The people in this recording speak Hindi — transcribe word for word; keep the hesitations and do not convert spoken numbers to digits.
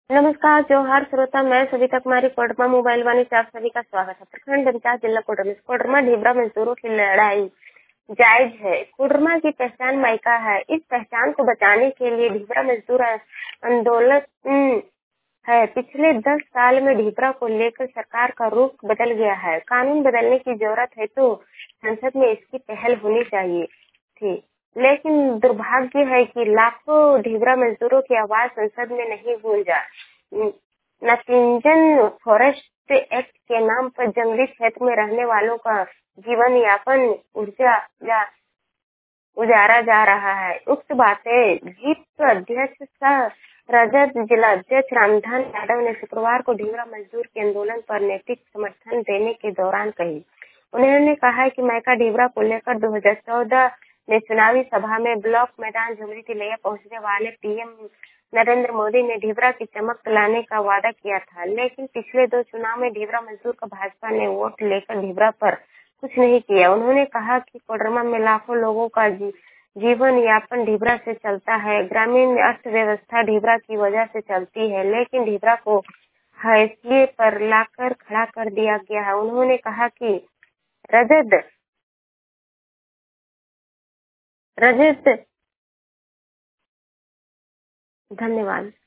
नमस्कार जोहार श्रोता, मैं सविता कुमारी कोडरमा मोबाइल वाणी से आप सभी का स्वागत है। प्रखंड पंचायत जिला कोडरमा कोडरमा ढीबरा मजदूरों की लड़ाई जायज है। कोडरमा की पहचान मायका है। इस पहचान को बचाने के लिए ढीबरा मजदूर आंदोलन है। पिछले दस साल में ढीबरा को लेकर सरकार का रुख बदल गया है। कानून बदलने की जरूरत है तो संसद में इसकी पहल होनी चाहिए थी, लेकिन दुर्भाग्य है कि लाखों ढीबरा मजदूरों की आवाज संसद में नहीं गूंजा। नतीजन फॉरेस्ट एक्ट के नाम पर जंगली क्षेत्र में रहने वालों का जीवन यापन ऊर्जा जा उजारा जा रहा है। उक्त बातें जीप अध्यक्ष सह रजत जिला अध्यक्ष रामधन यादव ने शुक्रवार को ढीबरा मजदूर के आंदोलन पर नैतिक समर्थन देने के दौरान कही। उन्होंने कहा कि मायका ढीबरा को लेकर दो हज़ार चौदह में चुनावी सभा में ब्लॉक मैदान झुमरी तिलैया पहुंचने वाले पीएम नरेंद्र मोदी ने ढीबरा की चमक लाने का वादा किया था, लेकिन पिछले दो चुनाव में ढीबरा मजदूर का भाजपा ने वोट लेकर ढीबरा पर कुछ नहीं किया। उन्होंने कहा कि कोडरमा में लाखों लोगों का जी, जीवन यापन ढीबरा से चलता है। ग्रामीण अर्थव्यवस्था ढीबरा की वजह से चलती है, लेकिन ढीबरा को हाशिए पर लाकर खड़ा कर दिया गया है। उन्होंने कहा कि रजत रजत धन्यवाद।